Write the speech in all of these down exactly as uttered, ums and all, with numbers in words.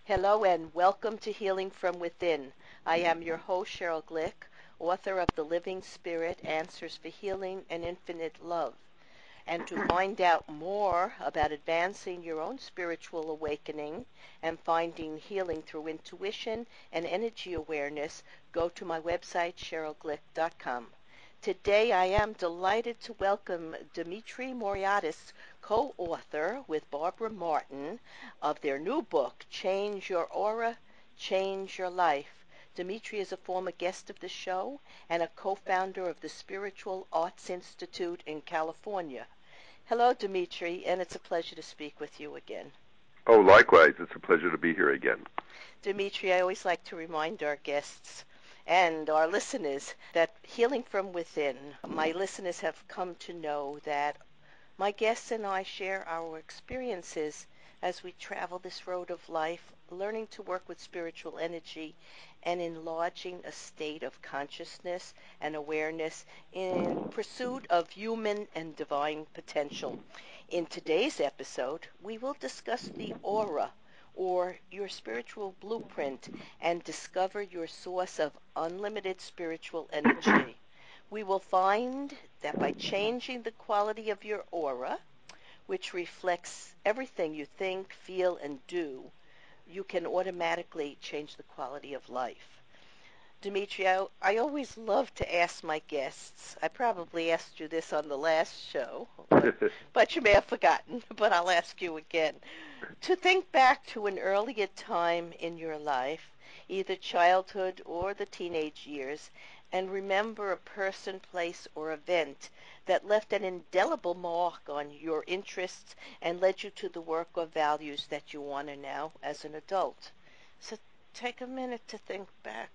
Hello and welcome to Healing from Within. I am your host, Cheryl Glick, author of The Living Spirit, Answers for Healing and Infinite Love. And to find out more about advancing your own spiritual awakening and finding healing through intuition and energy awareness, go to my website, cheryl glick dot com. Today I am delighted to welcome Dimitri Moriadis, co-author with Barbara Martin of their new book, Change Your Aura, Change Your Life. Dimitri is a former guest of the show and a co-founder of the Spiritual Arts Institute in California. Hello, Dimitri, and it's a pleasure to speak with you again. Oh, likewise. It's a pleasure to be here again. Dimitri, I always like to remind our guests and our listeners that healing from within, my listeners have come to know that my guests and I share our experiences as we travel this road of life, learning to work with spiritual energy and enlarging a state of consciousness and awareness in pursuit of human and divine potential. In today's episode, we will discuss the aura, or your spiritual blueprint, and discover your source of unlimited spiritual energy. We will find that by changing the quality of your aura, which reflects everything you think, feel, and do, you can automatically change the quality of life. Dimitri, I, I always love to ask my guests, I probably asked you this on the last show, but, but you may have forgotten, but I'll ask you again, to think back to an earlier time in your life, either childhood or the teenage years, and remember a person, place, or event that left an indelible mark on your interests and led you to the work or values that you honor now as an adult. So take a minute to think back.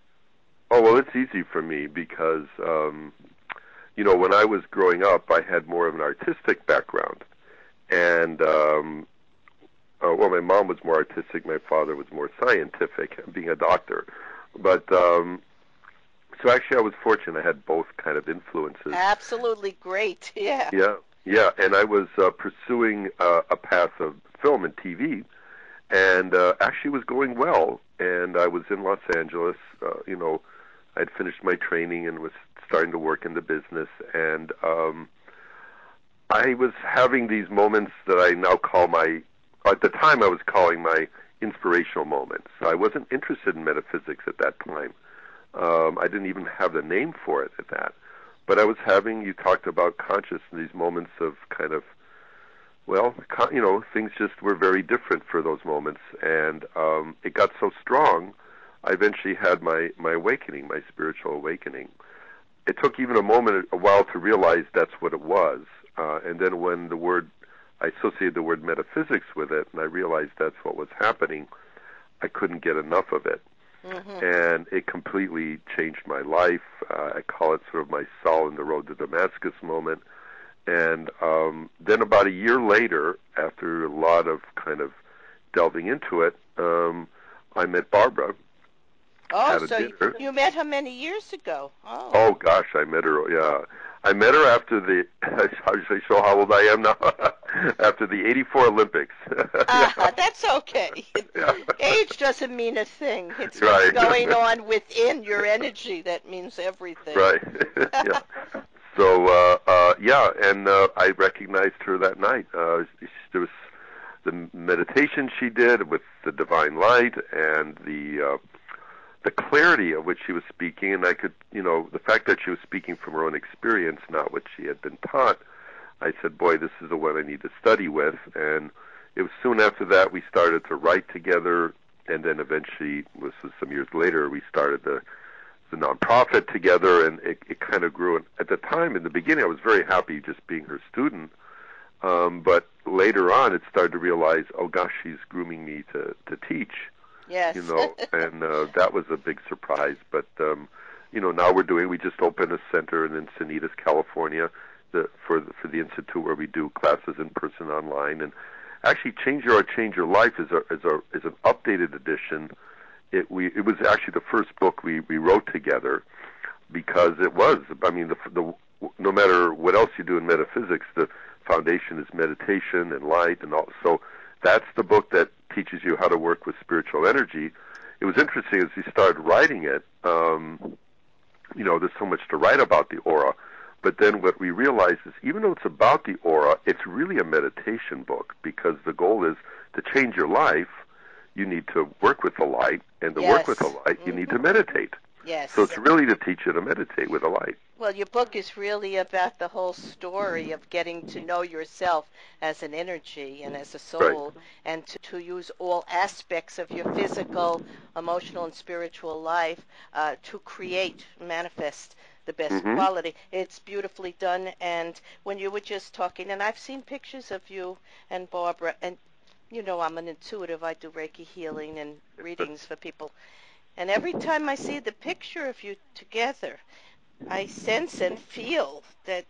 Oh, well, it's easy for me because, um, you know, when I was growing up, I had more of an artistic background. And, um, uh, well, my mom was more artistic. My father was more scientific, being a doctor. But, um, so actually I was fortunate. I had both kind of influences. Absolutely great, yeah. Yeah, yeah. And I was uh, pursuing uh, a path of film and T V, and uh, actually was going well. And I was in Los Angeles, uh, you know, I'd finished my training and was starting to work in the business, and um, I was having these moments that I now call my, at the time I was calling my inspirational moments. I wasn't interested in metaphysics at that time. Um, I didn't even have the name for it at that. But I was having, you talked about conscious, these moments of kind of, well, you know, things just were very different for those moments, and um, it got so strong, I eventually had my, my awakening, my spiritual awakening. It took even a moment, a while to realize that's what it was, uh, and then when the word, I associated the word metaphysics with it, and I realized that's what was happening, I couldn't get enough of it. Mm-hmm. And it completely changed my life. Uh, I call it sort of my Saul in the Road to Damascus moment. And um, then about a year later, after a lot of kind of delving into it, um, I met Barbara. Oh, so you, you met her many years ago. Oh. Oh, gosh, I met her, yeah. I met her after the, how should I show how old I am now? After the eighty-four Olympics. Ah, that's okay. Yeah. Age doesn't mean a thing. It's right. what's going on within your energy that means everything. Right. Yeah. So, uh, uh, yeah, and uh, I recognized her that night. Uh, there was the meditation she did with the divine light and the uh, the clarity of which she was speaking, and I could, you know, the fact that she was speaking from her own experience, not what she had been taught, I said, boy, this is the one I need to study with. And it was soon after that we started to write together, and then eventually, this was some years later, we started the the nonprofit together, and it, it kind of grew. And at the time, in the beginning, I was very happy just being her student, um, but later on, it started to realize, oh gosh, she's grooming me to, to teach. Yes. You know, and uh, that was a big surprise. But, um, you know, now we're doing, we just opened a center in Encinitas, California, the, for, the, for the Institute, where we do classes in person, online. And actually, Change Your Art, Change Your Life is, a, is, a, is an updated edition. It, we, it was actually the first book we, we wrote together, because it was, I mean, the, the, no matter what else you do in metaphysics, the foundation is meditation and light and all. So that's the book that teaches you how to work with spiritual energy. It was interesting as we started writing it. Um, you know, there's so much to write about the aura, but then what we realized is even though it's about the aura, it's really a meditation book, because the goal is to change your life. You need to work with the light, and to Yes. work with the light, you mm-hmm. need to meditate. Yes. So it's really to teach you to meditate with the light. Well, your book is really about the whole story of getting to know yourself as an energy and as a soul, Right. and to, to use all aspects of your physical, emotional, and spiritual life uh, to create, manifest the best Mm-hmm. quality. It's beautifully done, and when you were just talking, and I've seen pictures of you and Barbara, and you know I'm an intuitive. I do Reiki healing and readings for people. And every time I see the picture of you together, I sense and feel that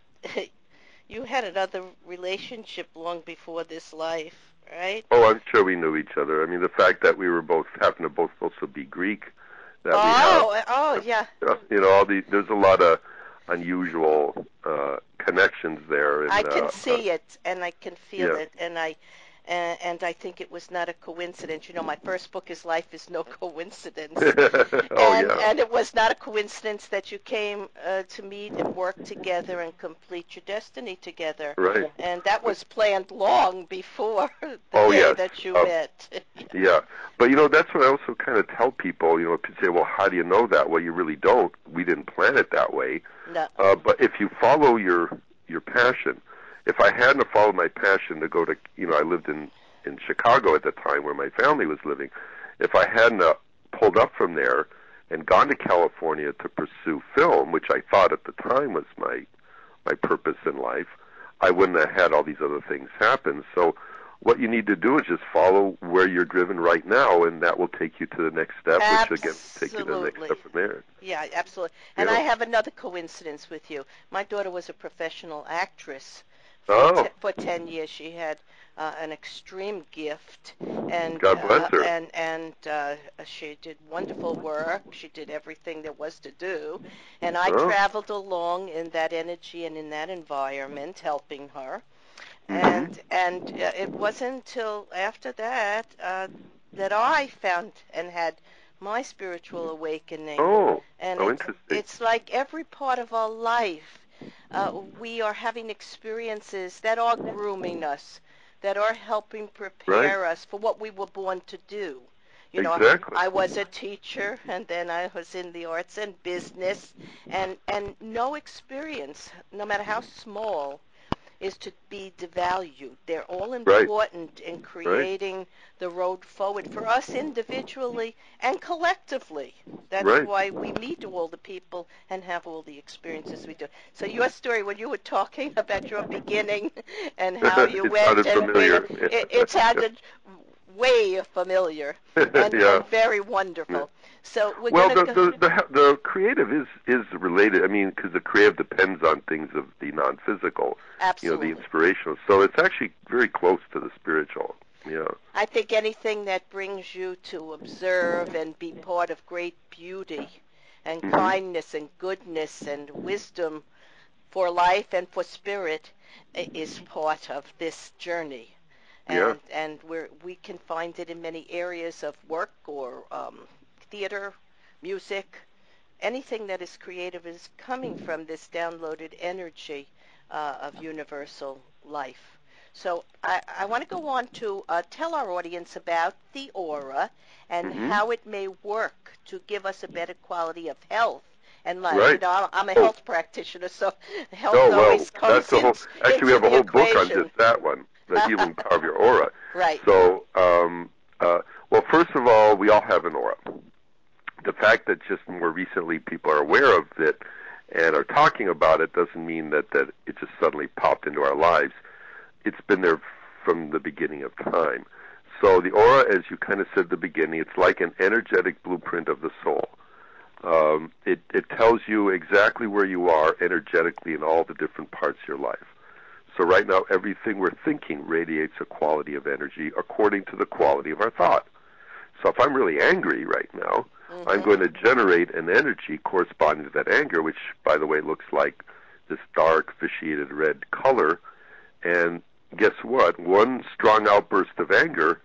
you had another relationship long before this life, right? Oh, I'm sure we knew each other. I mean, the fact that we were both happen to both also be Greek, that oh, we have. Oh, yeah. You know, all these. There's a lot of unusual uh, connections there. And, I can uh, see uh, it, and I can feel yeah. it, and I. And, and I think it was not a coincidence. You know, my first book is Life is No Coincidence. oh, and, yeah. and it was not a coincidence that you came uh, to meet and work together and complete your destiny together. Right. And that was planned long before the oh, day yes. that you uh, met. yeah. yeah. But, you know, that's what I also kind of tell people. You know, people say, well, how do you know that? Well, you really don't. We didn't plan it that way. No. Uh, but if you follow your your passion, if I hadn't followed my passion to go to, you know, I lived in, in Chicago at the time where my family was living. If I hadn't uh, pulled up from there and gone to California to pursue film, which I thought at the time was my my purpose in life, I wouldn't have had all these other things happen. So what you need to do is just follow where you're driven right now, and that will take you to the next step, Absolutely. which again will take you to the next step from there. Yeah, absolutely. And yeah. I have another coincidence with you. My daughter was a professional actress. For, oh. te- for ten years, she had uh, an extreme gift, and God bless her. Uh, and and uh, she did wonderful work. She did everything there was to do, and I oh. traveled along in that energy and in that environment, helping her. Mm-hmm. And and uh, it wasn't until after that uh, that I found and had my spiritual awakening. Oh, and oh, it's, interesting. It's like every part of our life. Uh, we are having experiences that are grooming us, that are helping prepare right. us for what we were born to do. You exactly. know, I was a teacher, and then I was in the arts and business, and, and no experience, no matter how small, is to be devalued. They're all important right. in creating right. the road forward for us individually and collectively. That's right. why we meet all the people and have all the experiences we do. So your story, when you were talking about your beginning and how you it went, sounded and familiar. it, it sounded way familiar and, yeah. and very wonderful. Yeah. So we're well, gonna the, go- the the the creative is is related. I mean, because the creative depends on things of the non-physical. Absolutely. You know, the inspirational. So it's actually very close to the spiritual. Yeah. I think anything that brings you to observe and be part of great beauty and mm-hmm. kindness and goodness and wisdom for life and for spirit is part of this journey. And yeah. and we're, we can find it in many areas of work or um, theater, music. Anything that is creative is coming from this downloaded energy uh, of universal life. So I, I want to go on to uh, tell our audience about the aura and mm-hmm. how it may work to give us a better quality of health and life. Right. You know, I'm a oh. health practitioner, so health oh, well, always comes that's the whole, in, actually, we have a whole equation. book on just that one, the healing power of your aura. Right. So, um, uh, well, first of all, we all have an aura. The fact that just more recently people are aware of it and are talking about it doesn't mean that, that it just suddenly popped into our lives. It's been there from the beginning of time. So the aura, as you kind of said at the beginning, it's like an energetic blueprint of the soul. Um, it, it tells you exactly where you are energetically in all the different parts of your life. So right now, everything we're thinking radiates a quality of energy according to the quality of our thought. So if I'm really angry right now, mm-hmm. I'm going to generate an energy corresponding to that anger, which, by the way, looks like this dark, vitiated red color. And guess what? One strong outburst of anger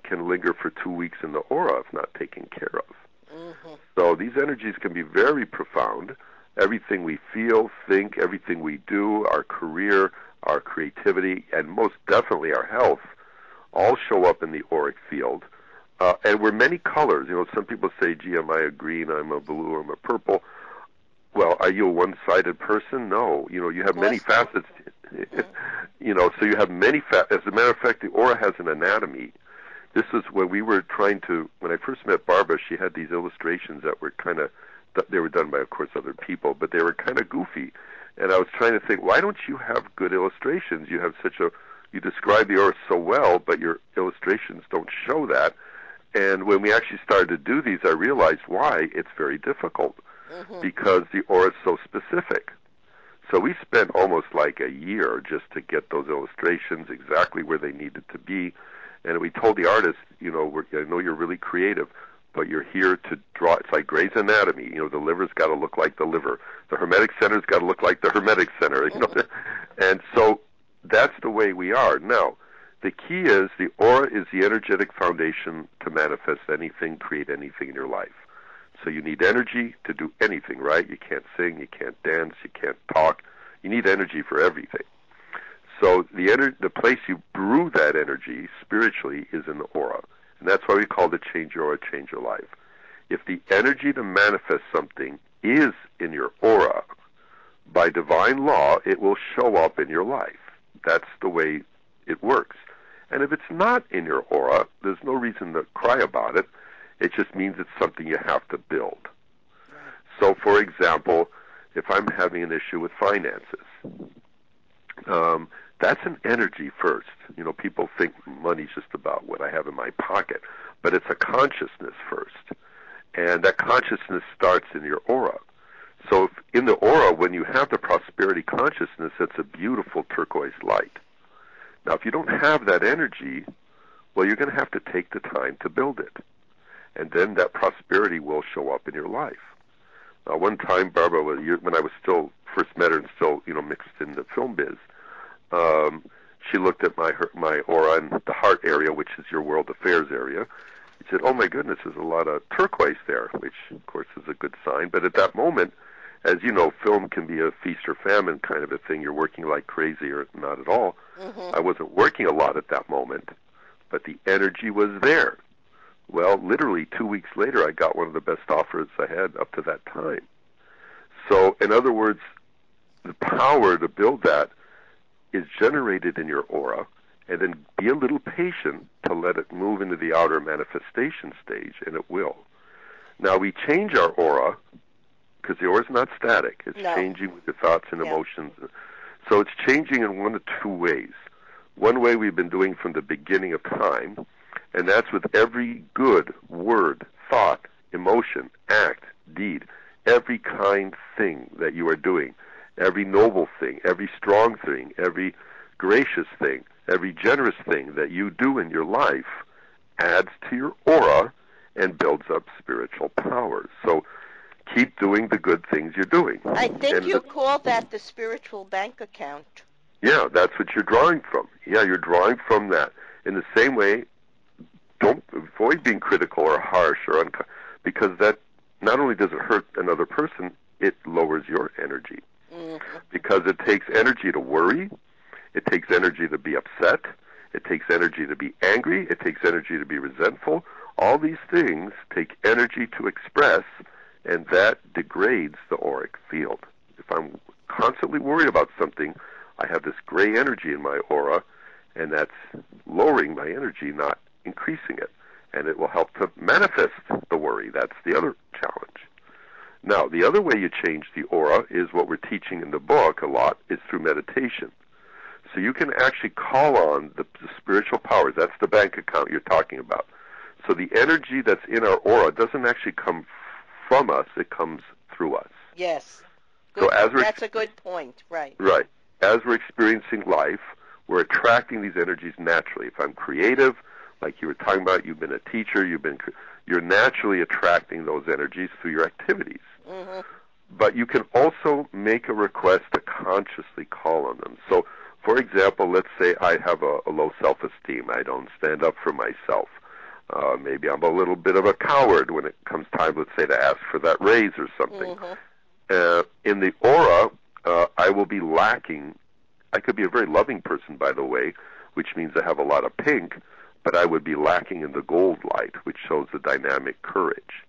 can linger for two weeks in the aura if not taken care of. Mm-hmm. So these energies can be very profound. Everything we feel, think, everything we do, our career, our creativity, and most definitely our health, all show up in the auric field. Uh, and we're many colors. You know, some people say, gee, am I a green, I'm a blue, I'm a purple. Well, are you a one-sided person? No. You know, you have many facets. Mm-hmm. You know, so you have many facets. As a matter of fact, the aura has an anatomy. This is when we were trying to, when I first met Barbara, she had these illustrations that were kind of, they were done by, of course, other people, but they were kind of goofy. And I was trying to think, why don't you have good illustrations? You have such a, you describe the aura so well, but your illustrations don't show that. And when we actually started to do these, I realized why it's very difficult, mm-hmm. because the aura is so specific. So we spent almost like a year just to get those illustrations exactly where they needed to be. And we told the artist, you know, we're, I know you're really creative, but you're here to draw. It's like Grey's Anatomy. You know, the liver's got to look like the liver. The Hermetic Center's got to look like the Hermetic Center. You know, and so that's the way we are. Now, the key is the aura is the energetic foundation to manifest anything, create anything in your life. So you need energy to do anything, right? You can't sing, you can't dance, you can't talk. You need energy for everything. So the ener- the place you brew that energy spiritually is in the aura. And that's why we call it change your aura, change your life. If the energy to manifest something is in your aura, by divine law, it will show up in your life. That's the way it works. And if it's not in your aura, there's no reason to cry about it. It just means it's something you have to build. So, for example, if I'm having an issue with finances, um, that's an energy first. You know, people think money's just about what I have in my pocket, but it's a consciousness first. And that consciousness starts in your aura. So if in the aura, when you have the prosperity consciousness, it's a beautiful turquoise light. Now, if you don't have that energy, well, you're going to have to take the time to build it. And then that prosperity will show up in your life. Uh, one time, Barbara, when I was still, first met her and still, you know, mixed in the film biz, um, she looked at my my aura and the heart area, which is your world affairs area. She said, oh, my goodness, there's a lot of turquoise there, which, of course, is a good sign. But at that moment, as you know, film can be a feast or famine kind of a thing. You're working like crazy or not at all. Mm-hmm. I wasn't working a lot at that moment, but the energy was there. Well, literally two weeks later, I got one of the best offers I had up to that time. So, in other words, the power to build that is generated in your aura, and then be a little patient to let it move into the outer manifestation stage, and it will. Now, we change our aura, because the aura is not static. It's no. changing with your thoughts and yeah. emotions. So it's changing in one of two ways. One way we've been doing from the beginning of time, and that's with every good word, thought, emotion, act, deed, every kind thing that you are doing, every noble thing, every strong thing, every gracious thing, every generous thing that you do in your life adds to your aura and builds up spiritual powers. So keep doing the good things you're doing. I think and you the, call that the spiritual bank account. Yeah, that's what you're drawing from. Yeah, you're drawing from that. In the same way, don't avoid being critical or harsh or unkind, because that not only does it hurt another person, it lowers your energy. Mm-hmm. Because it takes energy to worry, it takes energy to be upset, it takes energy to be angry, it takes energy to be resentful. All these things take energy to express, and that degrades the auric field. If I'm constantly worried about something, I have this gray energy in my aura, and that's lowering my energy, not increasing it. And it will help to manifest the worry. That's the other challenge. Now, the other way you change the aura is what we're teaching in the book a lot, is through meditation. So you can actually call on the, the spiritual powers. That's the bank account you're talking about. So the energy that's in our aura doesn't actually come from us, it comes through us. Yes. Good. So as we're, that's a good point, right. Right. As we're experiencing life, we're attracting these energies naturally. If I'm creative, like you were talking about, you've been a teacher, you've been, you're naturally attracting those energies through your activities. Mm-hmm. But you can also make a request to consciously call on them. So, for example, let's say I have a, a low self-esteem. I don't stand up for myself. Uh, maybe I'm a little bit of a coward when it comes time, let's say, to ask for that raise or something. Mm-hmm. Uh, in the aura, uh, I will be lacking. I could be a very loving person, by the way, which means I have a lot of pink, but I would be lacking in the gold light, which shows the dynamic courage.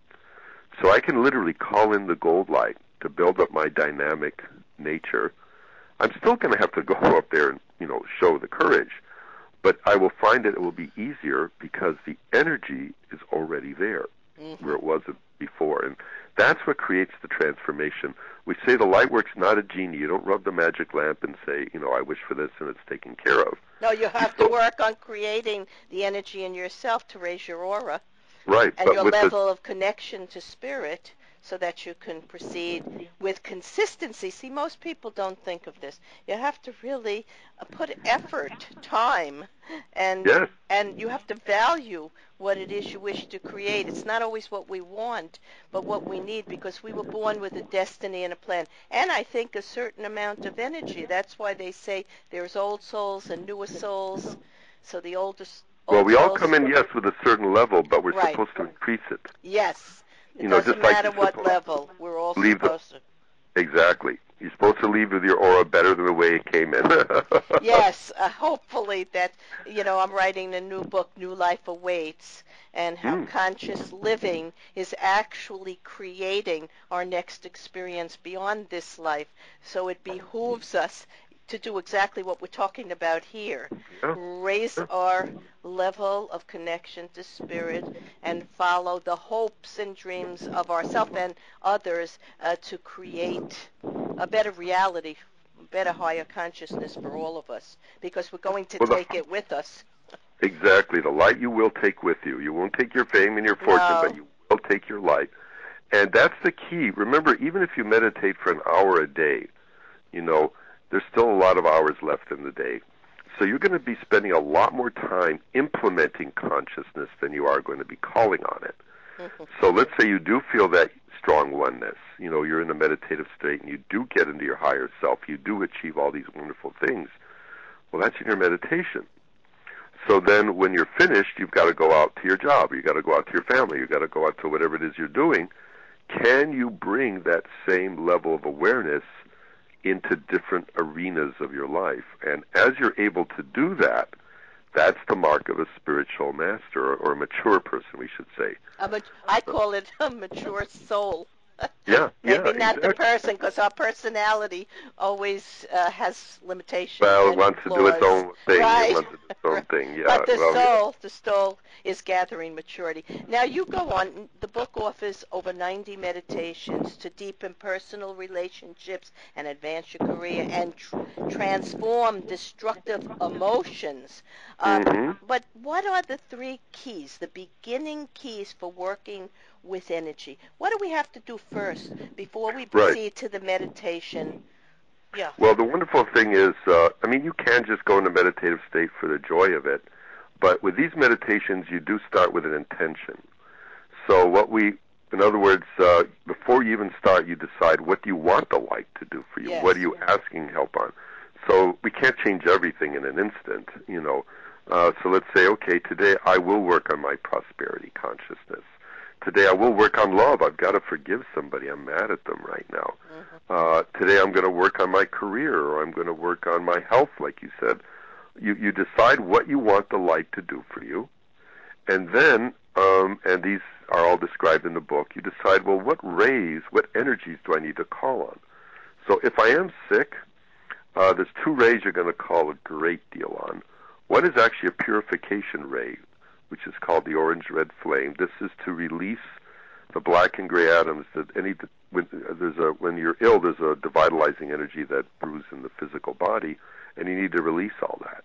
So I can literally call in the gold light to build up my dynamic nature. I'm still going to have to go up there and, you know, show the courage, but I will find that it will be easier because the energy is already there, mm-hmm. where it wasn't before. And that's what creates the transformation. We say the light work's not a genie. You don't rub the magic lamp and say, you know, I wish for this and it's taken care of. No, you have you to work on creating the energy in yourself to raise your aura. Right. And but your with level the, of connection to spirit so that you can proceed with consistency. See, most people don't think of this. You have to really uh, put effort, time, and yes. and you have to value what it is you wish to create. It's not always what we want, but what we need, because we were born with a destiny and a plan. And I think a certain amount of energy. That's why they say there's old souls and newer souls. So the oldest Well, we all souls, come in, yes, with a certain level, but we're right. supposed to increase it. Yes. It you know, doesn't just like matter what level. We're all leave supposed the, to. Exactly. You're supposed to leave with your aura better than the way it came in. Yes. Uh, hopefully that, you know, I'm writing a new book, New Life Awaits, and how mm. conscious living is actually creating our next experience beyond this life. So it behooves us to do exactly what we're talking about here. Yeah. Raise Sure. our level of connection to spirit and follow the hopes and dreams of ourselves and others uh, to create a better reality, a better higher consciousness for all of us, because we're going to well, take the, it with us. Exactly. The light you will take with you. You won't take your fame and your fortune, no. but you will take your light. And that's the key. Remember, even if you meditate for an hour a day, you know, there's still a lot of hours left in the day. So you're going to be spending a lot more time implementing consciousness than you are going to be calling on it. Mm-hmm. So let's say you do feel that strong oneness. You know, you're in a meditative state and you do get into your higher self. You do achieve all these wonderful things. Well, that's in your meditation. So then when you're finished, you've got to go out to your job. You've got to go out to your family. You've got to go out to whatever it is you're doing. Can you bring that same level of awareness into different arenas of your life? And as you're able to do that, that's the mark of a spiritual master, or, or a mature person, we should say. A mat- I call it a mature soul. Yeah, Maybe yeah, not exactly. the person, because our personality always uh, has limitations. Well, and it wants flaws. to do its own thing. Right. It wants to do its own right. thing, yeah. But the well, soul, yeah. the soul is gathering maturity. Now you go on. The book offers over ninety meditations to deepen personal relationships and advance your career and tr- transform destructive emotions. Uh, mm-hmm. But what are the three keys, the beginning keys for working with energy? What do we have to do first before we proceed right. to the meditation? Yeah. Well, the wonderful thing is, uh, I mean, you can just go into meditative state for the joy of it, but with these meditations, you do start with an intention. So what we, in other words, uh, before you even start, you decide, what do you want the light to do for you? Yes. What are you asking help on? So we can't change everything in an instant, you know. Uh, so let's say, okay, today I will work on my prosperity consciousness. Today I will work on love. I've got to forgive somebody. I'm mad at them right now. Mm-hmm. Uh, today I'm going to work on my career, or I'm going to work on my health, like you said. You, you decide what you want the light to do for you, and then, um, and these are all described in the book, you decide, well, what rays, what energies do I need to call on? So if I am sick, uh, there's two rays you're going to call a great deal on. One is actually a purification ray, which is called the orange-red flame. This is to release the black and gray atoms that any when there's a when you're ill, there's a devitalizing energy that brews in the physical body, and you need to release all that.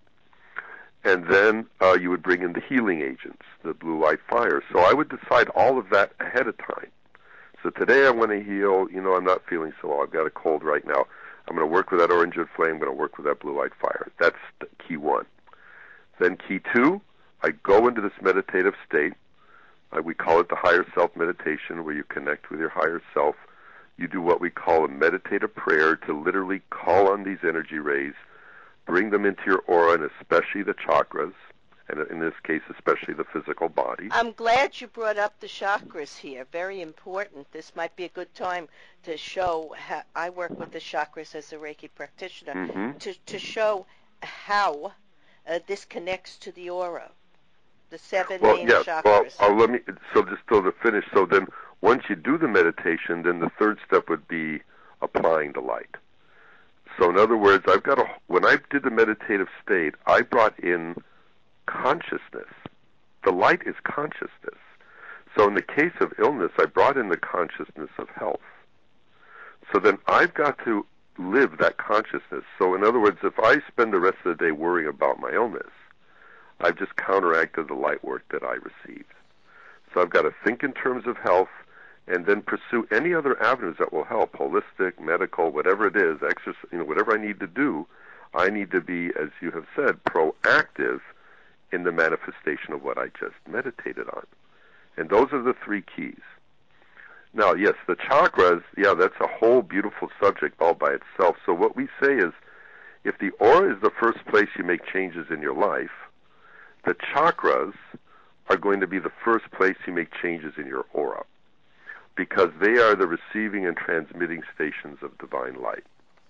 And then uh, you would bring in the healing agents, the blue light fire. So I would decide all of that ahead of time. So today I want to heal. You know, I'm not feeling so well. I've got a cold right now. I'm going to work with that orange-red flame. I'm going to work with that blue light fire. That's the key one. Then key two, I go into this meditative state. Uh, we call it the higher self meditation, where you connect with your higher self. You do what we call a meditative prayer to literally call on these energy rays, bring them into your aura, and especially the chakras. and in this case, especially the physical body. I'm glad you brought up the chakras here. Very important. This might be a good time to show how I work with the chakras as a Reiki practitioner, Mm-hmm. to, to show how uh, this connects to the aura, the seven Well, main yes. Well, chakras. I'll let me. So just still to finish. So then, once you do the meditation, then the third step would be applying the light. So in other words, I've got a. When I did the meditative state, I brought in consciousness. The light is consciousness. So in the case of illness, I brought in the consciousness of health. So then I've got to live that consciousness. So in other words, if I spend the rest of the day worrying about my illness, I've just counteracted the light work that I received. So I've got to think in terms of health and then pursue any other avenues that will help, holistic, medical, whatever it is, exercise, you know, whatever I need to do. I need to be, as you have said, proactive in the manifestation of what I just meditated on. And those are the three keys. Now, yes, the chakras, yeah, that's a whole beautiful subject all by itself. So what we say is, if the aura is the first place you make changes in your life, the chakras are going to be the first place you make changes in your aura, because they are the receiving and transmitting stations of divine light.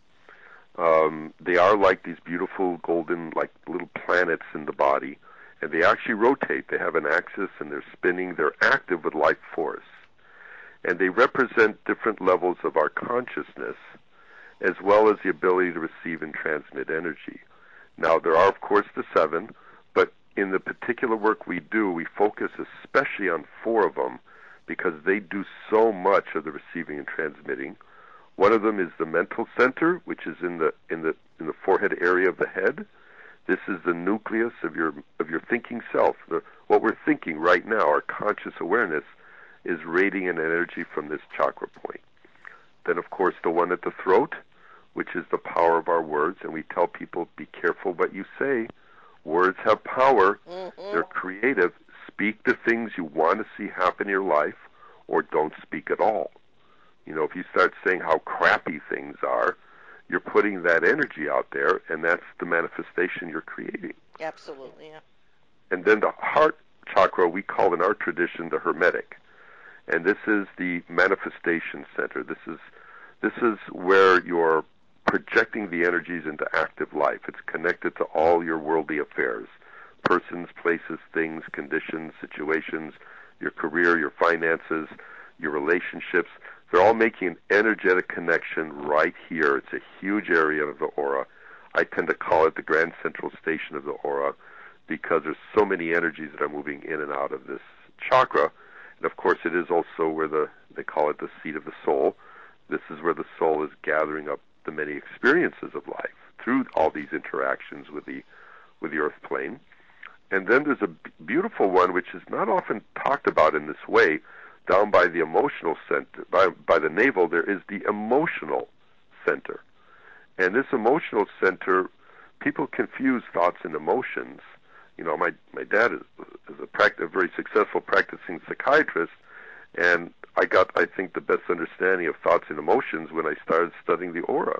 Um, they are like these beautiful golden, like little planets in the body, and they actually rotate. They have an axis, and they're spinning. They're active with life force. And they represent different levels of our consciousness, as well as the ability to receive and transmit energy. Now, there are, of course, the seven, but in the particular work we do, we focus especially on four of them, because they do so much of the receiving and transmitting. One of them is the mental center, which is in the in the in the forehead area of the head. This is the nucleus of your of your thinking self. The, what we're thinking right now, our conscious awareness, is radiant energy from this chakra point. Then, of course, the one at the throat, which is the power of our words, and we tell people, be careful what you say. Words have power. Mm-hmm. They're creative. Speak the things you want to see happen in your life, or don't speak at all. You know, if you start saying how crappy things are, you're putting that energy out there, and that's the manifestation you're creating. Absolutely, yeah. And then the heart chakra, we call in our tradition the hermetic. And this is the manifestation center. This is this is where you're projecting the energies into active life. It's connected to all your worldly affairs. Persons, places, things, conditions, situations, your career, your finances, your relationships. They're all making an energetic connection right here. It's a huge area of the aura. I tend to call it the grand central station of the aura, because there's so many energies that are moving in and out of this chakra. And of course, it is also where the they call it the seat of the soul. This is where the soul is gathering up the many experiences of life through all these interactions with the with the earth plane. And then there's a b- beautiful one which is not often talked about in this way. Down by the emotional center, by, by the navel, there is the emotional center. And this emotional center, people confuse thoughts and emotions. You know, my, my dad is, is a, pract- a very successful practicing psychiatrist, and I got, I think, the best understanding of thoughts and emotions when I started studying the aura.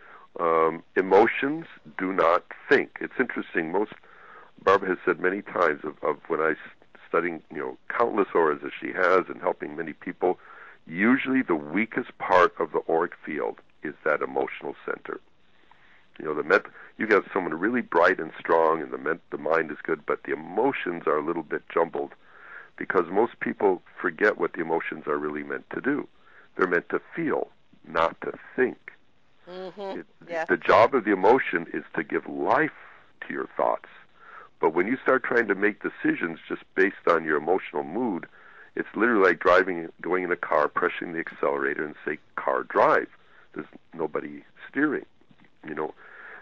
Um, emotions do not think. It's interesting. Most, Barbara has said many times of, of when I studying, you know, countless auras as she has and helping many people, usually the weakest part of the auric field is that emotional center. You know, the met, you got someone really bright and strong, and the met, the mind is good, but the emotions are a little bit jumbled, because most people forget what the emotions are really meant to do. They're meant to feel, not to think. Mm-hmm. It, Yeah. the job of the emotion is to give life to your thoughts. But when you start trying to make decisions just based on your emotional mood, it's literally like driving, going in a car, pressing the accelerator, and say, car, drive. There's nobody steering, you know.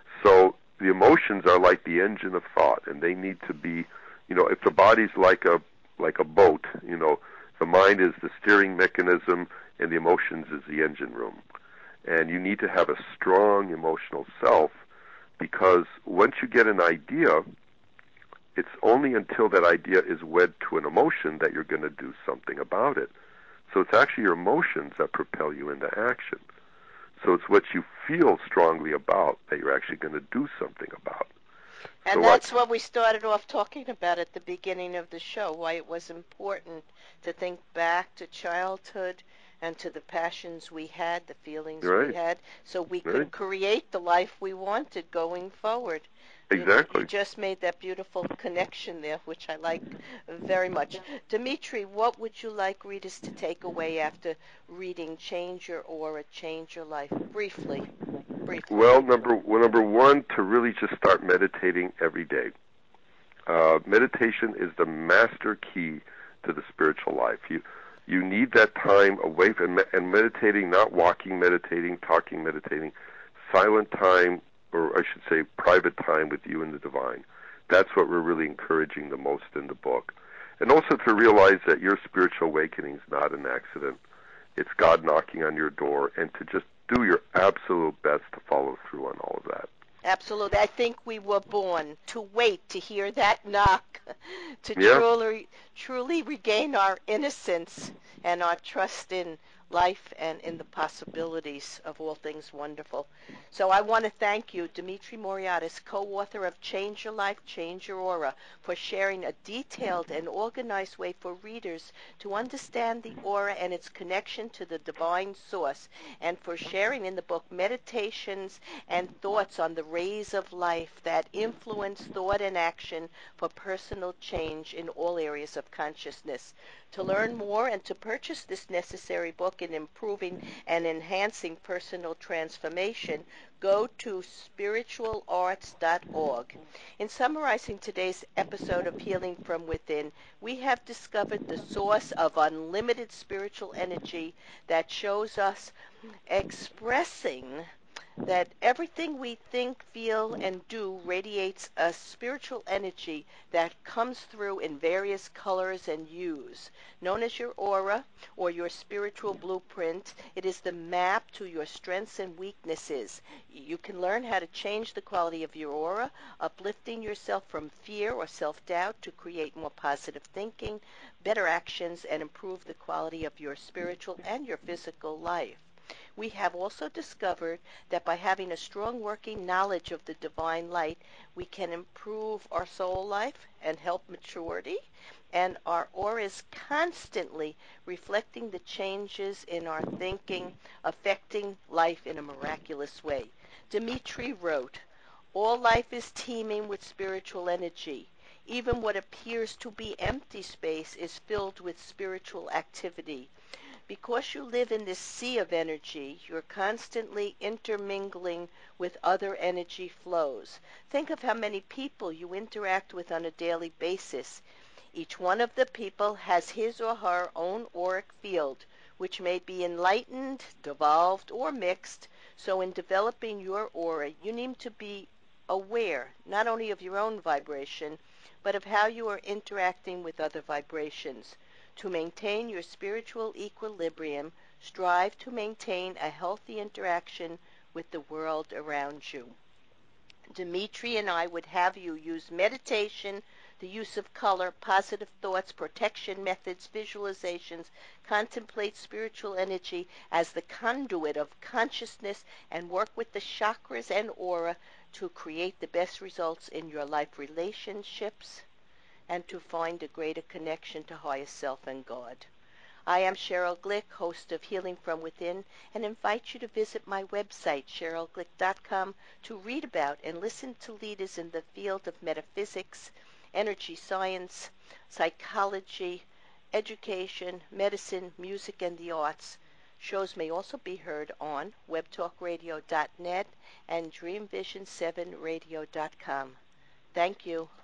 So the emotions are like the engine of thought, and they need to be, you know, if the body's like a like a boat, you know, the mind is the steering mechanism, and the emotions is the engine room. And you need to have a strong emotional self, because once you get an idea, it's only until that idea is wed to an emotion that you're going to do something about it. So it's actually your emotions that propel you into action. So it's what you feel strongly about that you're actually going to do something about. And So I, that's what we started off talking about at the beginning of the show, why it was important to think back to childhood and to the passions we had, the feelings we right, had, so we right, could create the life we wanted going forward. You, you exactly. just made that beautiful connection there, which I like very much. Dimitri, what would you like readers to take away after reading Change Your Aura, Change Your Life? Briefly, briefly. Well, number well, number one, to really just start meditating every day. Uh, meditation is the master key to the spiritual life. You you need that time away from and meditating, not walking, meditating, talking, meditating, silent time, or I should say, private time with you and the divine. That's what we're really encouraging the most in the book, and also to realize that your spiritual awakening is not an accident. It's God knocking on your door, and to just do your absolute best to follow through on all of that. Absolutely. I think we were born to wait to hear that knock, to Yeah. truly, truly regain our innocence and our trust in life and in the possibilities of all things wonderful. So I want to thank you, Dimitri Moriatis, co-author of Change Your Life, Change Your Aura, for sharing a detailed and organized way for readers to understand the aura and its connection to the divine source, and for sharing in the book meditations and thoughts on the rays of life that influence thought and action for personal change in all areas of consciousness. To learn more and to purchase this necessary book in improving and enhancing personal transformation, go to spiritual arts dot org. In summarizing today's episode of Healing from Within, we have discovered the source of unlimited spiritual energy that shows us expressing that everything we think, feel, and do radiates a spiritual energy that comes through in various colors and hues. Known as your aura or your spiritual blueprint, it is the map to your strengths and weaknesses. You can learn how to change the quality of your aura, uplifting yourself from fear or self-doubt to create more positive thinking, better actions, and improve the quality of your spiritual and your physical life. We have also discovered that by having a strong working knowledge of the divine light, we can improve our soul life and help maturity, and our aura is constantly reflecting the changes in our thinking, affecting life in a miraculous way. Dimitri wrote, "All life is teeming with spiritual energy. Even what appears to be empty space is filled with spiritual activity. Because you live in this sea of energy, you're constantly intermingling with other energy flows. Think of how many people you interact with on a daily basis. Each one of the people has his or her own auric field, which may be enlightened, devolved, or mixed. So in developing your aura, you need to be aware not only of your own vibration, but of how you are interacting with other vibrations. To maintain your spiritual equilibrium, strive to maintain a healthy interaction with the world around you." Dimitri and I would have you use meditation, the use of color, positive thoughts, protection methods, visualizations, contemplate spiritual energy as the conduit of consciousness, and work with the chakras and aura to create the best results in your life relationships and to find a greater connection to higher self and God. I am Cheryl Glick, host of Healing from Within, and invite you to visit my website, cheryl glick dot com, to read about and listen to leaders in the field of metaphysics, energy science, psychology, education, medicine, music, and the arts. Shows may also be heard on web talk radio dot net and dream vision seven radio dot com. Thank you.